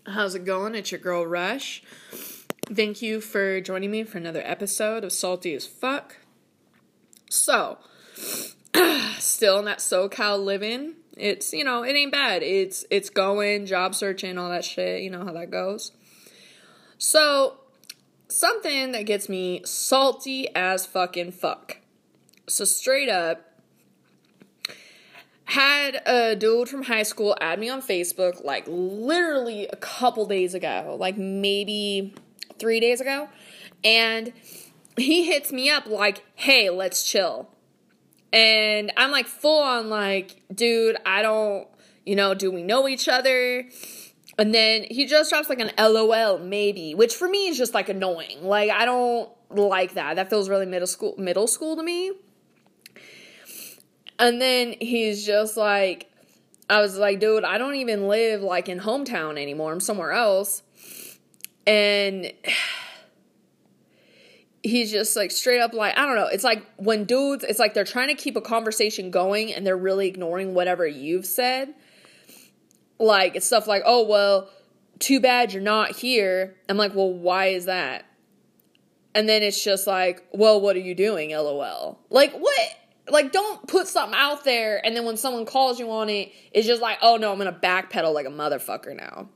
How's it going? It's your girl Rush. Thank you for joining me for another episode of Salty as Fuck. So, still in that SoCal living. It's, it ain't bad. It's going, job searching, all that shit. You know how that goes. So, something that gets me salty as fucking fuck. So, straight up, had a dude from high school add me on Facebook, like, literally a couple days ago, like, maybe 3 days ago, and he hits me up like, hey, let's chill, and I'm, like, full on, like, dude, I don't, do we know each other? And then he just drops, like, an LOL, maybe, which for me is just, like, annoying, like, I don't like that feels really middle school to me. And then he's just like, I was like, dude, I don't even live, like, in hometown anymore. I'm somewhere else. And he's just, like, straight up, like, I don't know. It's like when dudes, it's like they're trying to keep a conversation going and they're really ignoring whatever you've said. Like, it's stuff like, oh, well, too bad you're not here. I'm like, well, why is that? And then it's just like, well, what are you doing, LOL? Like, what? Like, don't put something out there, and then when someone calls you on it, it's just like, oh, no, I'm going to backpedal like a motherfucker now.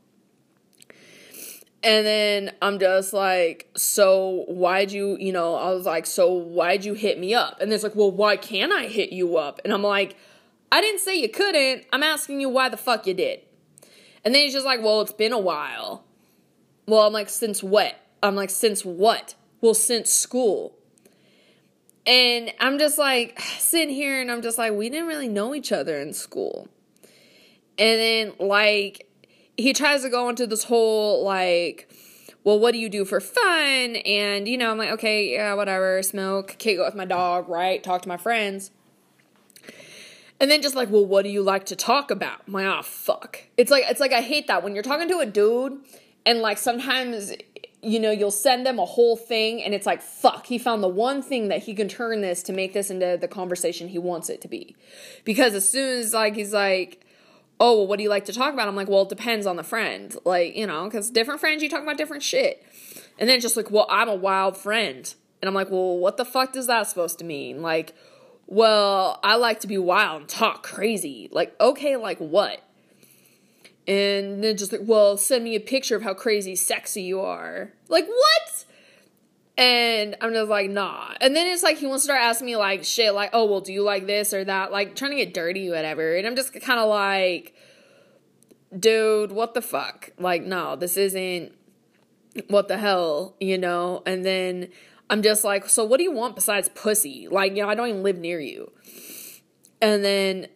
And then I'm just like, so why'd you, I was like, so why'd you hit me up? And it's like, well, why can't I hit you up? And I'm like, I didn't say you couldn't. I'm asking you why the fuck you did. And then he's just like, well, it's been a while. Well, I'm like, since what? I'm like, since what? Well, since school. And I'm just, like, sitting here, and I'm just, like, we didn't really know each other in school. And then, like, he tries to go into this whole, like, well, what do you do for fun? And, I'm like, okay, yeah, whatever, smoke, kick it with my dog, right, talk to my friends. And then just, like, well, what do you like to talk about? I'm like, oh, fuck. It's like I hate that. When you're talking to a dude, and, like, sometimes, you'll send them a whole thing, and it's like, fuck, he found the one thing that he can turn this to make this into the conversation he wants it to be. Because as soon as, like, he's like, oh, well, what do you like to talk about? I'm like, well, it depends on the friend. Like, because different friends, you talk about different shit. And then just like, well, I'm a wild friend. And I'm like, well, what the fuck is that supposed to mean? Like, well, I like to be wild and talk crazy. Like, okay, like what? And then just like, well, send me a picture of how crazy sexy you are. Like, what? And I'm just like, nah. And then it's like, he wants to start asking me, like, shit, like, oh, well, do you like this or that? Like, trying to get dirty, whatever. And I'm just kind of like, dude, what the fuck? Like, no, this isn't, what the hell, And then I'm just like, so what do you want besides pussy? Like, I don't even live near you. And then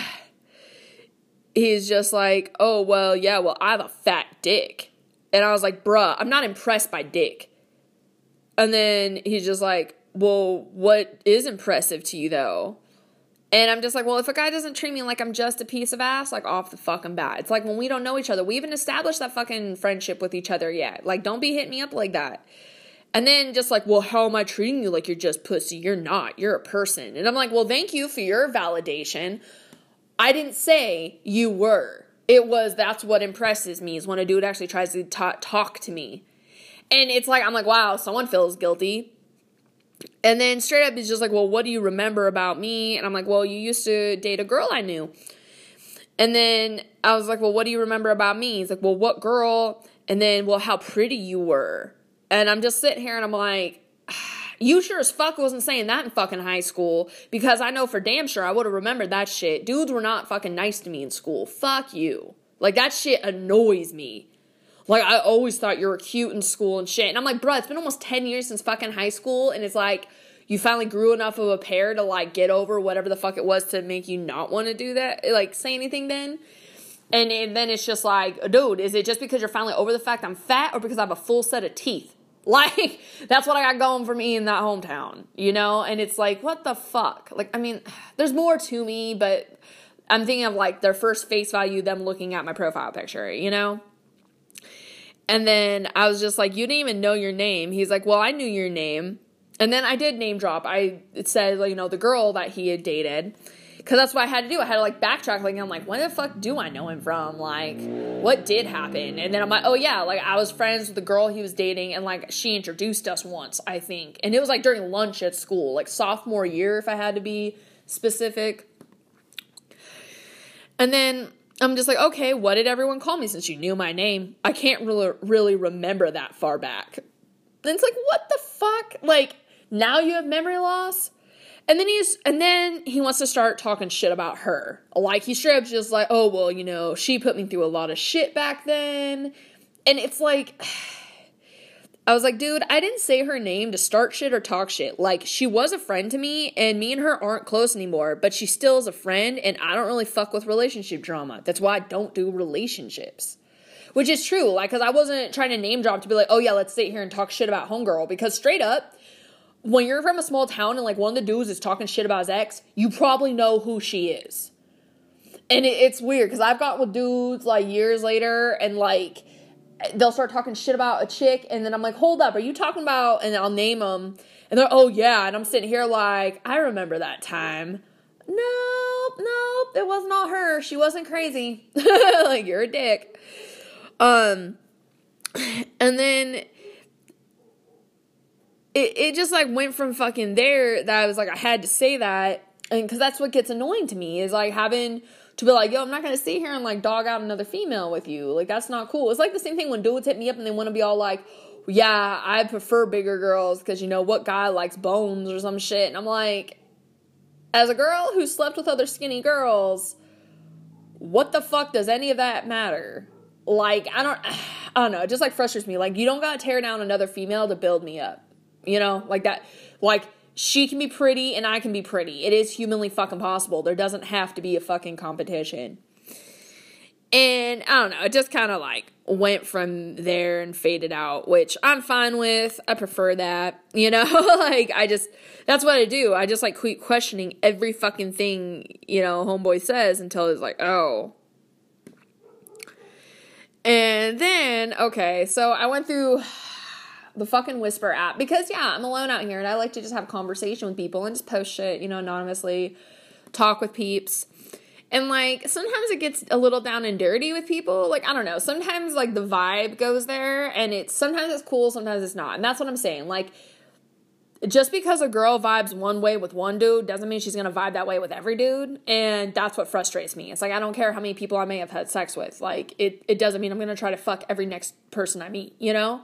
he's just like, oh, well, yeah, well, I have a fat dick. And I was like, bruh, I'm not impressed by dick. And then he's just like, well, what is impressive to you, though? And I'm just like, well, if a guy doesn't treat me like I'm just a piece of ass, like, off the fucking bat. It's like when we don't know each other. We haven't established that fucking friendship with each other yet. Like, don't be hitting me up like that. And then just like, well, how am I treating you like you're just pussy? You're not. You're a person. And I'm like, well, thank you for your validation. I didn't say you were. It was, that's what impresses me, is when a dude actually tries to talk to me. And it's like, I'm like, wow, someone feels guilty. And then straight up, he's just like, well, what do you remember about me? And I'm like, well, you used to date a girl I knew. And then I was like, well, what do you remember about me? He's like, well, what girl? And then, well, how pretty you were. And I'm just sitting here and I'm like, you sure as fuck wasn't saying that in fucking high school, because I know for damn sure I would have remembered that shit. Dudes were not fucking nice to me in school. Fuck you. Like, that shit annoys me. Like, I always thought you were cute in school and shit. And I'm like, bro, it's been almost 10 years since fucking high school, and it's like, you finally grew enough of a pair to, like, get over whatever the fuck it was to make you not want to do that, like, say anything then. And then it's just like, dude, is it just because you're finally over the fact I'm fat, or because I have a full set of teeth? Like, that's what I got going for me in that hometown, And it's like, what the fuck? Like, I mean, there's more to me, but I'm thinking of, like, their first face value, them looking at my profile picture, And then I was just like, you didn't even know your name. He's like, well, I knew your name. And then I did name drop. I said, the girl that he had dated. because that's what I had to do. I had to, like, backtrack. Like, I'm like, when the fuck do I know him from? Like, what did happen? And then I'm like, oh, yeah, like, I was friends with the girl he was dating, and, like, she introduced us once, I think. And it was, like, during lunch at school, like, sophomore year, if I had to be specific. And then I'm just like, okay, what did everyone call me since you knew my name? I can't really remember that far back. And it's like, what the fuck? Like, now you have memory loss? And then he wants to start talking shit about her. Like, he straight up just like, oh, well, you know, she put me through a lot of shit back then. And it's like, I was like, dude, I didn't say her name to start shit or talk shit. Like, she was a friend to me, and me and her aren't close anymore, but she still is a friend, and I don't really fuck with relationship drama. That's why I don't do relationships. Which is true, like, because I wasn't trying to name drop to be like, oh yeah, let's sit here and talk shit about homegirl, because straight up, when you're from a small town and, like, one of the dudes is talking shit about his ex, you probably know who she is. And it's weird, because I've gotten with dudes, like, years later, and, like, they'll start talking shit about a chick, and then I'm like, hold up, are you talking about, and I'll name them, and they're, oh yeah, and I'm sitting here like, I remember that time. Nope, it was not her, she wasn't crazy. Like, you're a dick. And then it just, like, went from fucking there that I was like, I had to say that, and because that's what gets annoying to me, is, like, having to be like, yo, I'm not going to sit here and, like, dog out another female with you. Like, that's not cool. It's like the same thing when dudes hit me up and they want to be all like, yeah, I prefer bigger girls because, you know, what guy likes bones or some shit? And I'm like, as a girl who slept with other skinny girls, what the fuck does any of that matter? Like, I don't know. It just, like, frustrates me. Like, you don't got to tear down another female to build me up. You know? Like, that. Like, she can be pretty and I can be pretty. It is humanly fucking possible. There doesn't have to be a fucking competition. And I don't know. It just kind of, like, went from there and faded out, which I'm fine with. I prefer that. You know? Like, that's what I do. I just, like, keep questioning every fucking thing, you know, homeboy says until it's like, oh. And then, okay, so I went through the fucking Whisper app, because, yeah, I'm alone out here, and I like to just have a conversation with people and just post shit, you know, anonymously, talk with peeps, and, like, sometimes it gets a little down and dirty with people, like, I don't know, sometimes, like, the vibe goes there, and sometimes it's cool, sometimes it's not, and that's what I'm saying, like, just because a girl vibes one way with one dude doesn't mean she's gonna vibe that way with every dude, and that's what frustrates me. It's like, I don't care how many people I may have had sex with, like, it doesn't mean I'm gonna try to fuck every next person I meet, you know?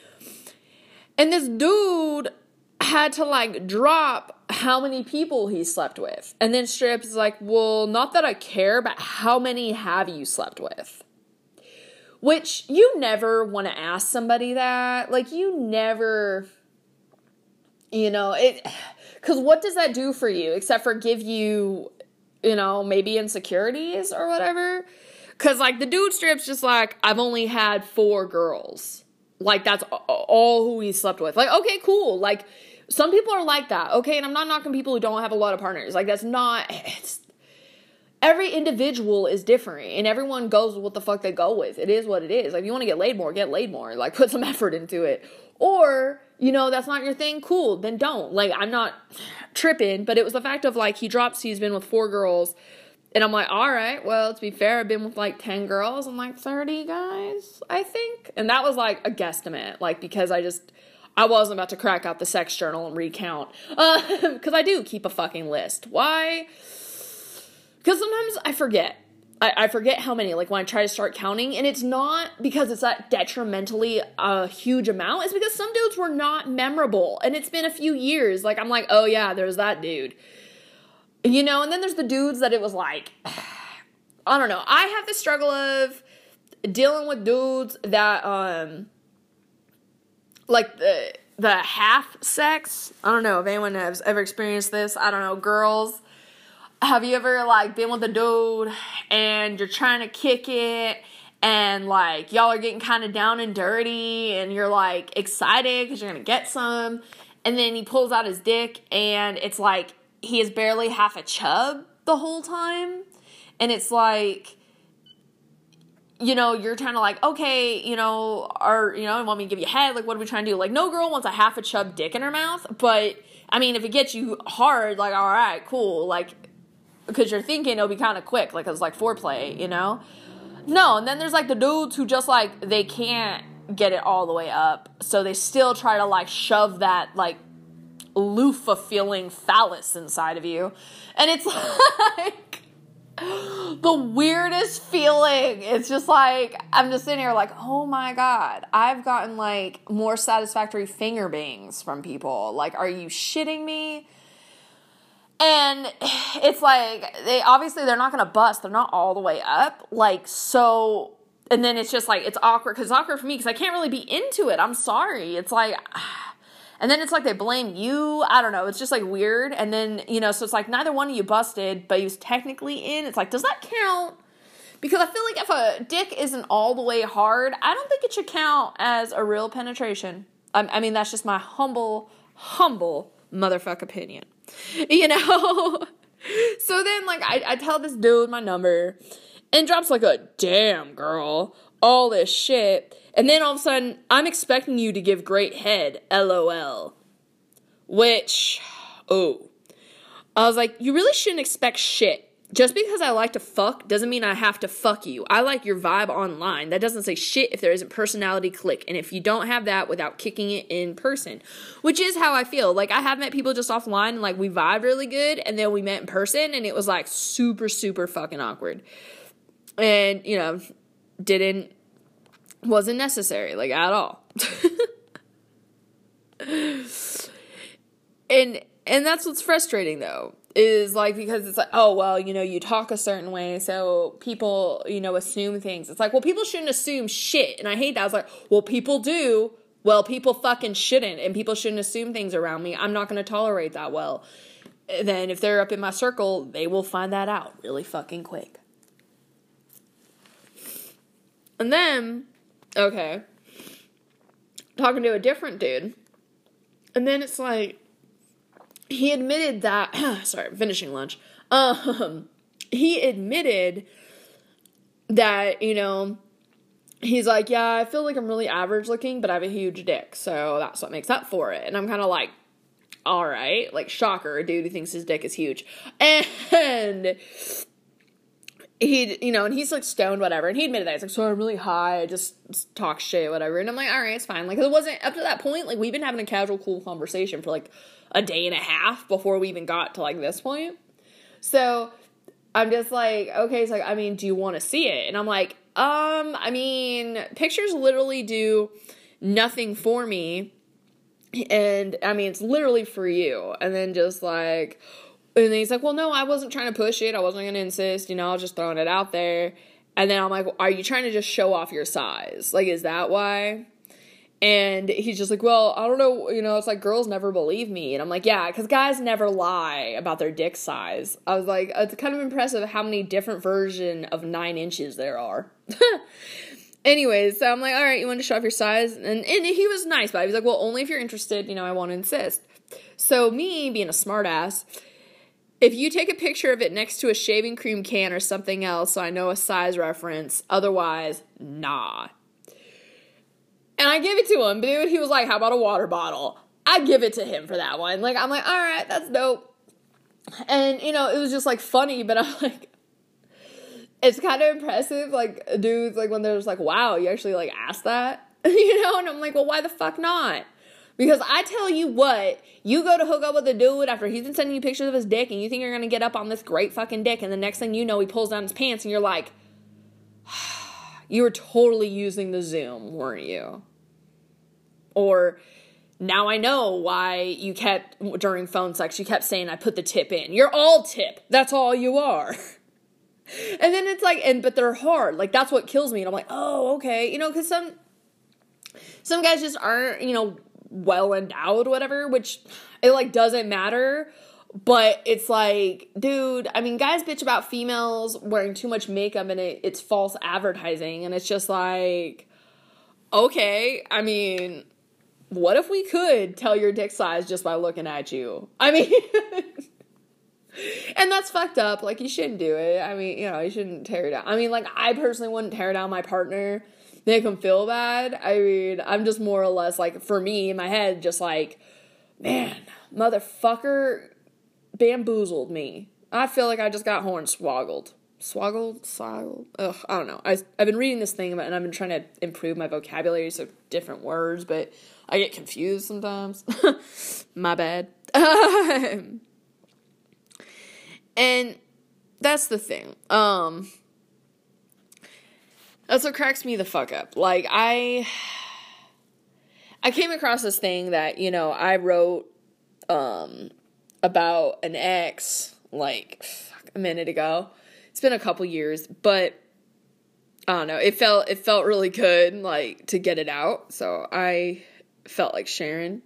And this dude had to, like, drop how many people he slept with. And then straight up is like, well, not that I care, but how many have you slept with? Which, you never want to ask somebody that. Like, you never, you know, because what does that do for you? Except for give you, you know, maybe insecurities or whatever? Because, like, the dude straight up's just like, I've only had 4 girls. Like, that's all who he slept with. Like, okay, cool. Like, some people are like that, okay? And I'm not knocking people who don't have a lot of partners. Like, that's not, every individual is different, and everyone goes with what the fuck they go with. It is what it is. Like, if you want to get laid more. Like, put some effort into it. Or, you know, that's not your thing, cool, then don't. Like, I'm not tripping, but it was the fact of, like, he's been with 4 girls, and I'm like, all right, well, to be fair, I've been with, like, 10 girls and, like, 30 guys, I think. And that was, like, a guesstimate, like, because I wasn't about to crack out the sex journal and recount. Because I do keep a fucking list. Why? Because sometimes I forget. I forget how many, like, when I try to start counting, and it's not because it's that detrimentally a huge amount. It's because some dudes were not memorable, and it's been a few years. Like, I'm like, oh, yeah, there's that dude. You know, and then there's the dudes that it was like, I don't know. I have the struggle of dealing with dudes that, like, the half sex. I don't know if anyone has ever experienced this. I don't know, girls. Have you ever, like, been with a dude and you're trying to kick it and, like, y'all are getting kind of down and dirty and you're, like, excited because you're going to get some, and then he pulls out his dick and it's like he is barely half a chub the whole time, and it's like, you know, you're trying to, like, okay, you know, you want me to give you a head? Like, what are we trying to do? Like, no girl wants a half a chub dick in her mouth, but, I mean, if it gets you hard, like, all right, cool, like, because you're thinking it'll be kind of quick, like it's like foreplay, you know? No, and then there's like the dudes who just like, they can't get it all the way up, so they still try to like shove that like loofah feeling phallus inside of you, and it's like the weirdest feeling. It's just like, I'm just sitting here like, oh my God, I've gotten like more satisfactory finger bangs from people. Like, are you shitting me? And it's like, they're not gonna bust, they're not all the way up, like, so. And then it's just like, it's awkward, because it's awkward for me, because I can't really be into it. I'm sorry. It's like, and then it's like they blame you. I don't know. It's just like weird. And then, you know, so it's like neither one of you busted, but he was technically in. It's like, does that count? Because I feel like if a dick isn't all the way hard, I don't think it should count as a real penetration. I mean, that's just my humble motherfuck opinion. You know? So then, like, I tell this dude my number, and drops like a, damn girl, all this shit. And then all of a sudden, I'm expecting you to give great head, LOL. Which, I was like, you really shouldn't expect shit. Just because I like to fuck doesn't mean I have to fuck you. I like your vibe online. That doesn't say shit if there isn't personality click. And if you don't have that without kicking it in person. Which is how I feel. Like, I have met people just offline and like we vibed really good. And then we met in person and it was like super, super fucking awkward. And, you know, wasn't necessary, like, at all. and that's what's frustrating, though, is, like, because it's like, oh, well, you know, you talk a certain way, so people, you know, assume things. It's like, well, people shouldn't assume shit, and I hate that. I was like, well, people do. Well, people fucking shouldn't, and people shouldn't assume things around me. I'm not going to tolerate that well. And then if they're up in my circle, they will find that out really fucking quick. And then, okay, talking to a different dude, and then it's like, he admitted that, sorry, I'm finishing lunch, he admitted that, you know, he's like, yeah, I feel like I'm really average looking, but I have a huge dick, so that's what makes up for it, and I'm kind of like, alright, like, shocker, a dude who thinks his dick is huge, and he, you know, and he's like stoned, whatever, and he admitted that. He's like, so I'm really high, I just talk shit, whatever, and I'm like, alright, it's fine, like, it wasn't, up to that point, like, we've been having a casual, cool conversation for, like, a day and a half before we even got to, like, this point, so, I'm just like, okay, it's like, I mean, do you want to see it, and I'm like, I mean, pictures literally do nothing for me, and, I mean, it's literally for you, and then just, like, and then he's like, well, no, I wasn't trying to push it. I wasn't going to insist. You know, I was just throwing it out there. And then I'm like, well, are you trying to just show off your size? Like, is that why? And he's just like, well, I don't know. You know, it's like girls never believe me. And I'm like, yeah, because guys never lie about their dick size. I was like, it's kind of impressive how many different versions of 9 inches there are. Anyways, so I'm like, all right, you want to show off your size? And he was nice, but he was like, well, only if you're interested. You know, I won't insist. So me being a smartass, if you take a picture of it next to a shaving cream can or something else, so I know a size reference, otherwise, nah. And I give it to him, dude. He was like, how about a water bottle? I give it to him for that one. Like, I'm like, all right, that's dope. And, you know, it was just, like, funny, but I'm like, it's kind of impressive, like, dudes, like, when they're just like, wow, you actually, like, asked that? You know? And I'm like, well, why the fuck not? Because I tell you what, you go to hook up with a dude after he's been sending you pictures of his dick and you think you're going to get up on this great fucking dick and the next thing you know, he pulls down his pants and you're like, you were totally using the Zoom, weren't you? Or, now I know why you kept, during phone sex, you kept saying I put the tip in. You're all tip. That's all you are. And then it's like, but they're hard. Like, that's what kills me. And I'm like, oh, okay. You know, because some guys just aren't, you know, well endowed, whatever, which it like doesn't matter, but it's like, dude, I mean, guys bitch about females wearing too much makeup and it's false advertising, and it's just like, okay, I mean, what if we could tell your dick size just by looking at you? I mean, and that's fucked up, like, you shouldn't do it. I mean, you know, you shouldn't tear it down. I mean, like, I personally wouldn't tear down my partner, make them feel bad. I mean, I'm just more or less, like, for me, in my head, just like, man, motherfucker bamboozled me. I feel like I just got hornswoggled. Swoggled? Ugh, I don't know. I've been reading this thing about, and I've been trying to improve my vocabulary, so different words, but I get confused sometimes. My bad. And that's the thing. That's what cracks me the fuck up. Like, I came across this thing that, I wrote, about an ex, like, a minute ago. It's been a couple years, but I don't know. It felt really good, like, to get it out. So I felt like sharing.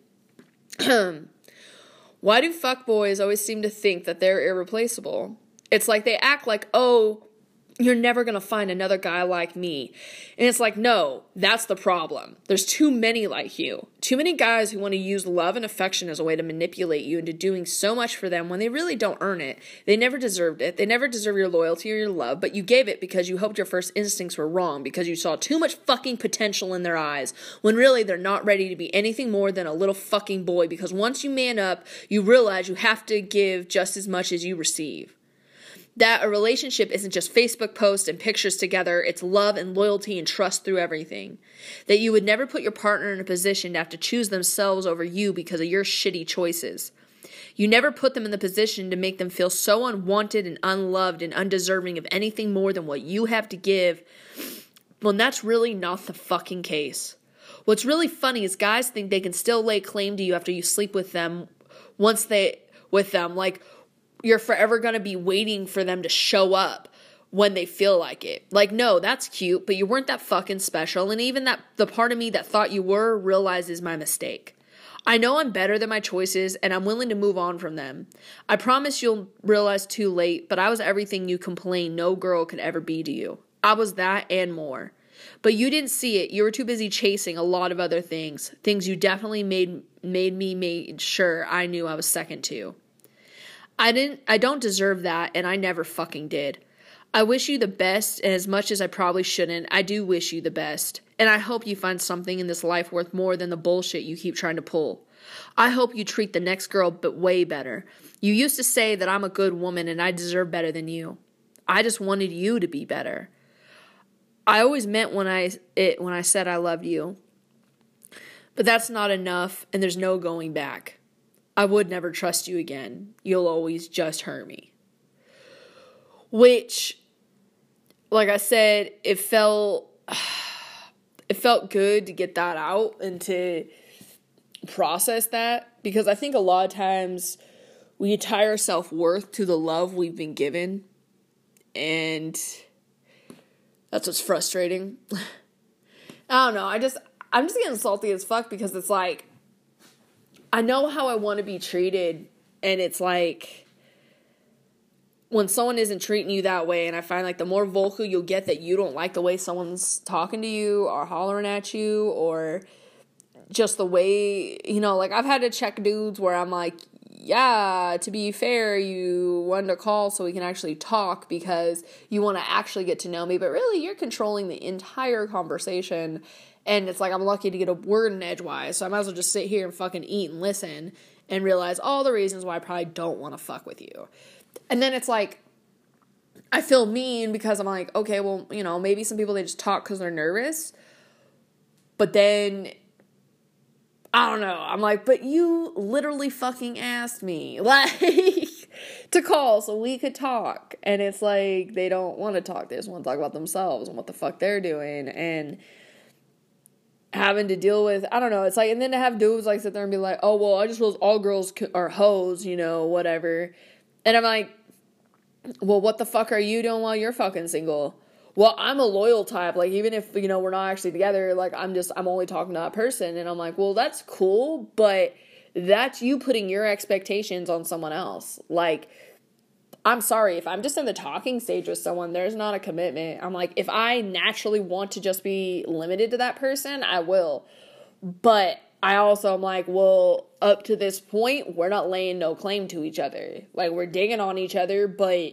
Why do fuckboys always seem to think that they're irreplaceable? It's like they act like, oh, you're never going to find another guy like me. And it's like, no, that's the problem. There's too many like you. Too many guys who want to use love and affection as a way to manipulate you into doing so much for them when they really don't earn it. They never deserved it. They never deserve your loyalty or your love, but you gave it because you hoped your first instincts were wrong, because you saw too much fucking potential in their eyes, when really they're not ready to be anything more than a little fucking boy, because once you man up, you realize you have to give just as much as you receive. That a relationship isn't just Facebook posts and pictures together, it's love and loyalty and trust through everything. That you would never put your partner in a position to have to choose themselves over you because of your shitty choices. You never put them in the position to make them feel so unwanted and unloved and undeserving of anything more than what you have to give. Well, that's really not the fucking case. What's really funny is guys think they can still lay claim to you after you sleep with them like, you're forever going to be waiting for them to show up when they feel like it. Like, no, that's cute, but you weren't that fucking special. And even that the part of me that thought you were realizes my mistake. I know I'm better than my choices, and I'm willing to move on from them. I promise you'll realize too late, but I was everything you complained no girl could ever be to you. I was that and more. But you didn't see it. You were too busy chasing a lot of other things. Things you definitely made sure I knew I was second to. I don't deserve that, and I never fucking did. I wish you the best, and as much as I probably shouldn't, I do wish you the best. And I hope you find something in this life worth more than the bullshit you keep trying to pull. I hope you treat the next girl but way better. You used to say that I'm a good woman and I deserve better than you. I just wanted you to be better. I always meant when I said I loved you. But that's not enough, and there's no going back. I would never trust you again. You'll always just hurt me. Which, like I said, it felt good to get that out and to process that, because I think a lot of times we tie our self-worth to the love we've been given, and that's what's frustrating. I don't know. I'm just getting salty as fuck, because it's like, I know how I want to be treated, and it's like, when someone isn't treating you that way, and I find like the more vocal you'll get that you don't like the way someone's talking to you or hollering at you, or just the way, like I've had to check dudes where I'm like, yeah, to be fair, you wanted to call so we can actually talk because you want to actually get to know me, but really you're controlling the entire conversation. And it's like, I'm lucky to get a word in edgewise, so I might as well just sit here and fucking eat and listen and realize all the reasons why I probably don't want to fuck with you. And then it's like, I feel mean because I'm like, okay, well, maybe some people, they just talk because they're nervous. But then, I don't know. I'm like, but you literally fucking asked me, like, to call so we could talk. And it's like, they don't want to talk. They just want to talk about themselves and what the fuck they're doing. And having to deal with, I don't know, it's like, and then to have dudes like sit there and be like, oh, well, I just realized all girls are hoes, whatever. And I'm like, well, what the fuck are you doing while you're fucking single? Well, I'm a loyal type, like, even if, we're not actually together, like, I'm only talking to that person. And I'm like, well, that's cool, but that's you putting your expectations on someone else. Like, I'm sorry, if I'm just in the talking stage with someone, there's not a commitment. I'm like, if I naturally want to just be limited to that person, I will. But I also am like, well, up to this point, we're not laying no claim to each other. Like, we're digging on each other, but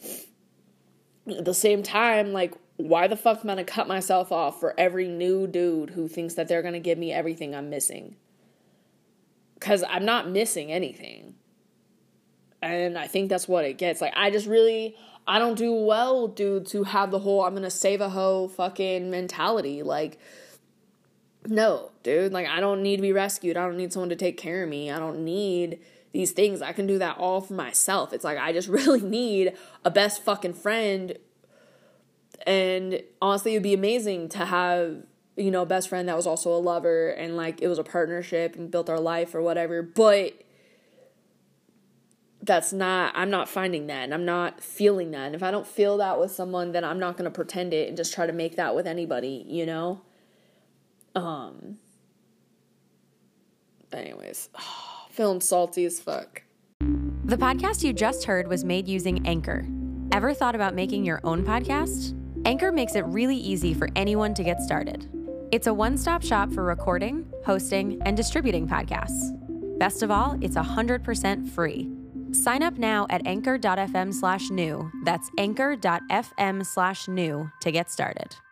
at the same time, like, why the fuck am I going to cut myself off for every new dude who thinks that they're going to give me everything I'm missing? Because I'm not missing anything. And I think that's what it gets. Like, I don't do well, dude, to have the whole I'm gonna save a hoe fucking mentality. Like, no, dude. Like, I don't need to be rescued. I don't need someone to take care of me. I don't need these things. I can do that all for myself. It's like, I just really need a best fucking friend. And honestly, it would be amazing to have, you know, a best friend that was also a lover, and like it was a partnership and built our life or whatever. But I'm not finding that, and I'm not feeling that. And if I don't feel that with someone, then I'm not going to pretend it and just try to make that with anybody, you know? Anyways, feeling salty as fuck. The podcast you just heard was made using Anchor. Ever thought about making your own podcast? Anchor makes it really easy for anyone to get started. It's a one-stop shop for recording, hosting, and distributing podcasts. Best of all, it's 100% free. Sign up now at anchor.fm/new. That's anchor.fm/new to get started.